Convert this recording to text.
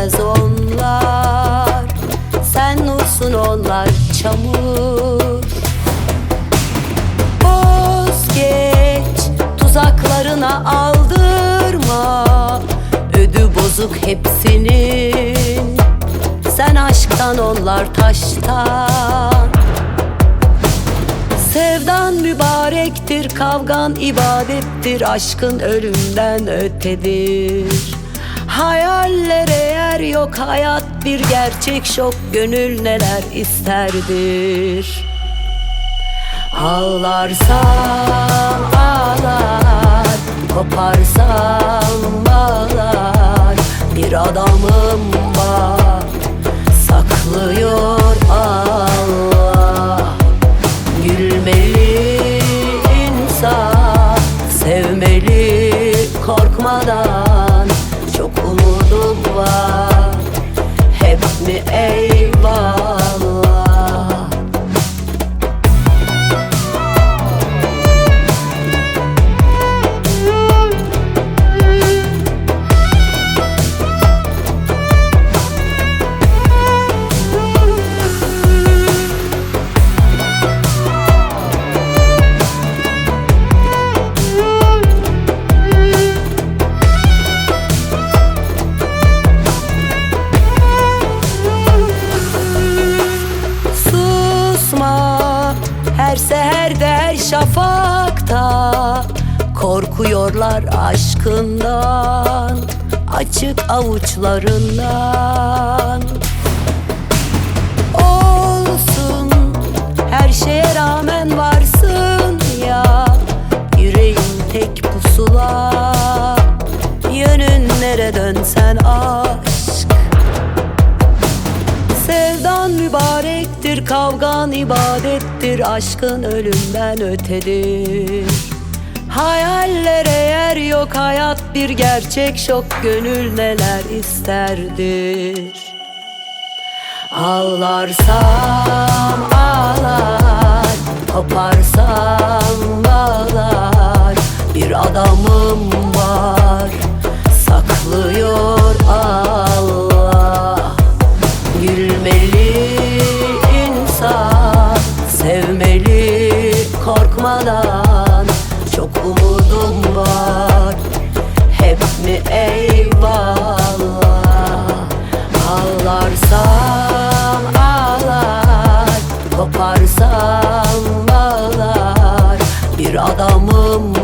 sevmez onlar. Sen nursun, onlar çamur. Vazgeç, tuzaklarına aldırma. Ödü bozuk hepsinin. Sen aşktan, onlar taştan. Sevdan mübarektir, kavgan ibadettir. Aşkın ölümden ötedir. Hayallere yer yok, hayat bir gerçek şok. Gönül neler isterdir. Ağlarsam ağlar, koparsam bağlar. Bir adamım var, saklıyor Allah. Gülmeli insan, sevmeli korkmadan. Çok umudum var, hep mi eyvallah. Her seherde, her şafakta korkuyorlar aşkından, açık avuçlarından. Olsun, her şeye rağmen varsın ya. Yüreğin tek pusula, yönün nere dönsen aşk. Sevdan mübarektir, kavgan ibadettir. Aşkın ölümden ötedir. Hayallere yer yok, hayat bir gerçek şok. Gönül neler isterdir. Ağlarsam ağlar, koparsam bağlar. Bir adamım var, saklıyor Allah. Gülmeli insan, sevmeli korkmadan. Çok umudum var, hep mi eyvallah. Ağlarsam ağlar, koparsam bağlar. Bir adamım